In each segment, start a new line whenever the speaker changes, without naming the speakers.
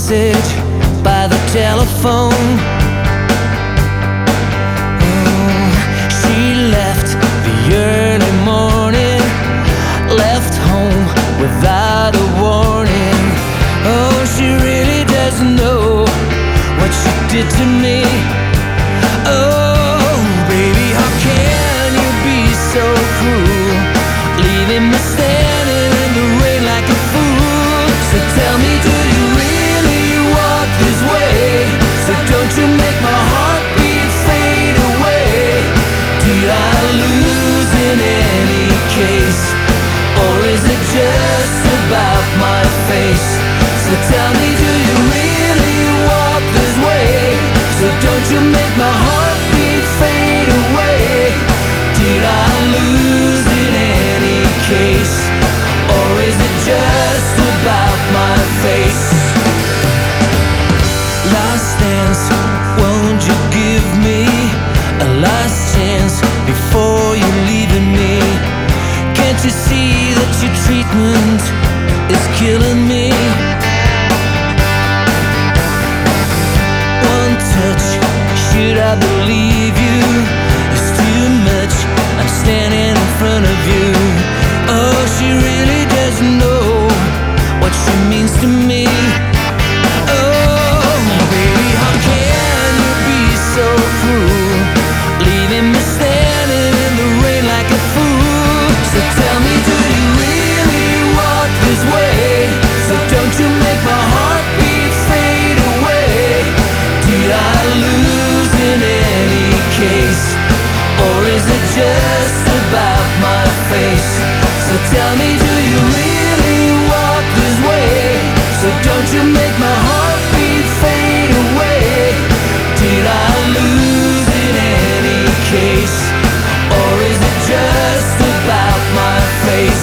message by the telephone. She left the early morning, left home without a warning. Oh, she really doesn't know what she did to me. Oh, baby, how can you be so cruel, leaving me standing in the rain like a fool? So tell me, do you really walk this way? So don't you make my heartbeat fade away? Did I lose in any case, or is it just about my face? So tell me, do you really walk this way? So don't you make my heartbeat fade away? Did I lose in any case, or is it just about my face? Last dance, won't you give me a last chance before you're leaving me? Can't you see that your treatment is killing me? One touch, should I believe you? It's too much, I'm standing in front of you. Oh, she really doesn't know what she means to me. Oh, baby, how can you be so cruel, leaving me standing in the rain like a fool? So tell me, do you really walk this way? So don't you make my heartbeat fade away? Did I lose in any case, or is it just about my face? So tell me, do you really walk this way? So don't you make my heartbeat fade away? Did I lose in any case, or is it just about my face?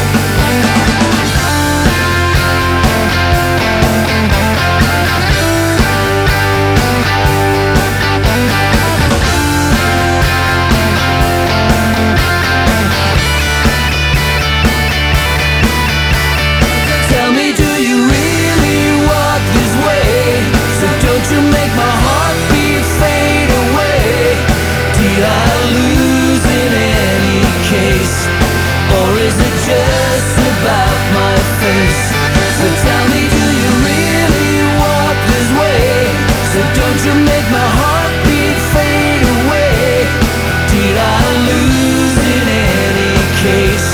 Tell me, do you really walk this way? So don't you make my heartbeat fade away? Did I lose in any case, or is it just about my face? So tell me, do you really walk this way? So don't you make my heartbeat fade away? Did I lose in any case,